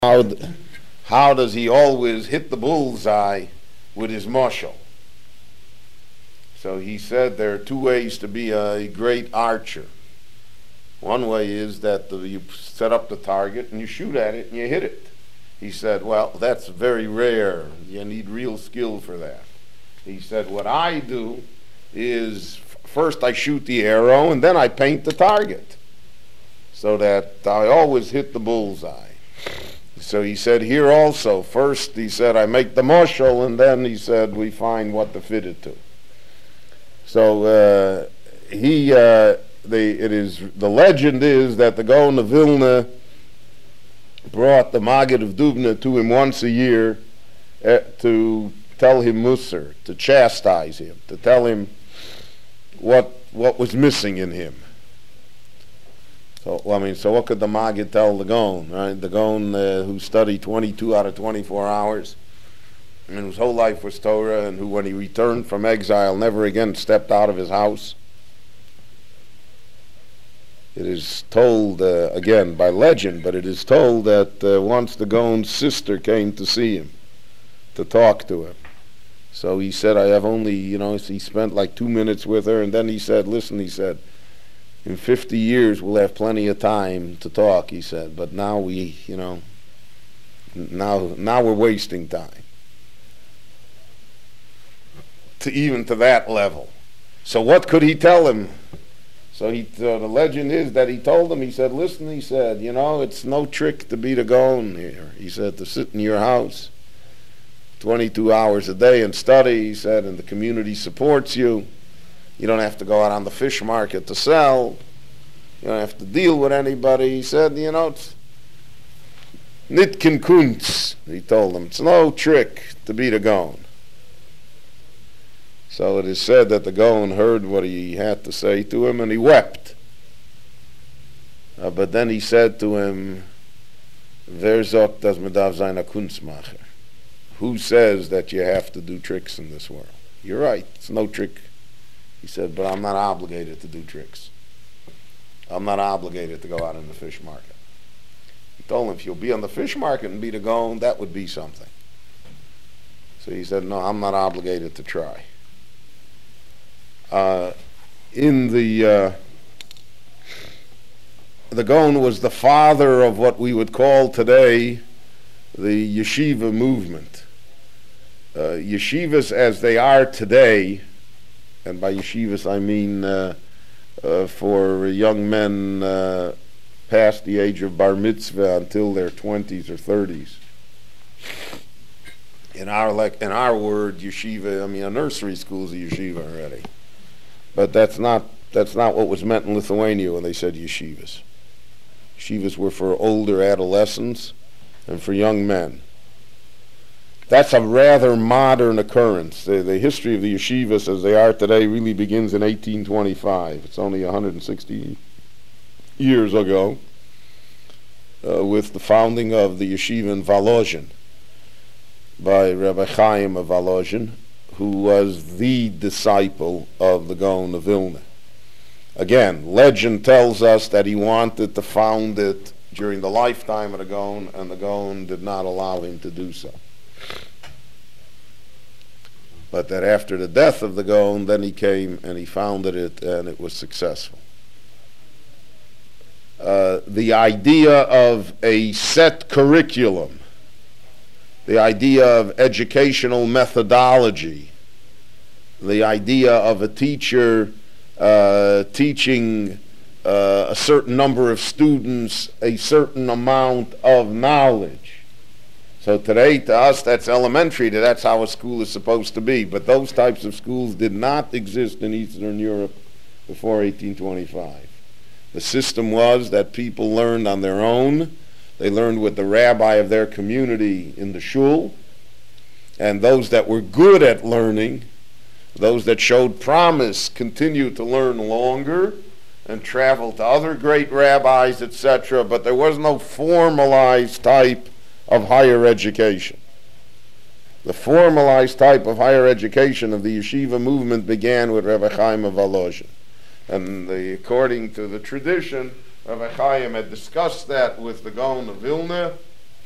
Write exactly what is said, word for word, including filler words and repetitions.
How, how does he always hit the bullseye with his mashal? So he said there are two ways to be a great archer. One way is that the, you set up the target and you shoot at it and you hit it. He said, well, that's very rare. You need real skill for that. He said, what I do is first I shoot the arrow and then I paint the target so that I always hit the bullseye. So he said here also, first he said I make the mashal and then he said we find what to fit it to. So uh, he, uh, the, it is, the legend is that the Gaon of Vilna brought the Maggid of Dubna to him once a year uh, to tell him Musar, to chastise him, to tell him what what was missing in him. So well, I mean, so what could the Maggid tell the Gaon, right? The Gaon uh, who studied twenty-two out of twenty-four hours, and whose whole life was Torah, and who, when he returned from exile, never again stepped out of his house. It is told, uh, again, by legend, but it is told that uh, once the Gaon's sister came to see him, to talk to him. So he said, I have only, you know, he spent like two minutes with her, and then he said, listen, he said, in fifty years we'll have plenty of time to talk, he said, but now we, you know, now, now we're wasting time. To even to that level. So what could he tell him? So he, uh, the legend is that he told him, he said, listen, he said, you know, it's no trick to be the Gaon here. He said, to sit in your house twenty-two hours a day and study, he said, and the community supports you. You don't have to go out on the fish market to sell. You don't have to deal with anybody. He said, you know, it's nitkin kunz, he told him. It's no trick to be the Gaon. So it is said that the Gaon heard what he had to say to him and he wept. Uh, but then he said to him, Wer sagt, dass man darf sein a Kunstmacher? Who says that you have to do tricks in this world? You're right, it's no trick. He said, but I'm not obligated to do tricks. I'm not obligated to go out in the fish market. He told him, if you'll be on the fish market and be the Gaon, that would be something. So he said, no, I'm not obligated to try. Uh, in the, uh, the Gaon was the father of what we would call today the yeshiva movement. Uh, yeshivas as they are today, and by yeshivas I mean uh, uh, for young men uh, past the age of bar mitzvah until their twenties or thirties. In our like in our word, yeshiva, I mean a nursery school is a yeshiva already, but that's not that's not what was meant in Lithuania when they said yeshivas. Yeshivas were for older adolescents and for young men. That's a rather modern occurrence. The, the history of the yeshivas as they are today really begins in eighteen twenty-five. It's only one hundred sixty years ago uh, with the founding of the yeshiva in Volozhin by Rabbi Chaim of Volozhin, who was the disciple of the Gaon of Vilna. Again, legend tells us that he wanted to found it during the lifetime of the Gaon, and the Gaon did not allow him to do so. But that after the death of the Gaon, then he came and he founded it, and it was successful. Uh, the idea of a set curriculum, the idea of educational methodology, the idea of a teacher uh, teaching uh, a certain number of students a certain amount of knowledge. So today, to us, that's elementary, that's how a school is supposed to be. But those types of schools did not exist in Eastern Europe before eighteen twenty-five. The system was that people learned on their own. They learned with the rabbi of their community in the shul. And those that were good at learning, those that showed promise, continued to learn longer and traveled to other great rabbis, et cetera. But there was no formalized type of higher education. The formalized type of higher education of the yeshiva movement began with Rabbi Chaim of Volozhin. And the, according to the tradition, Rabbi Chaim had discussed that with the Gaon of Vilna,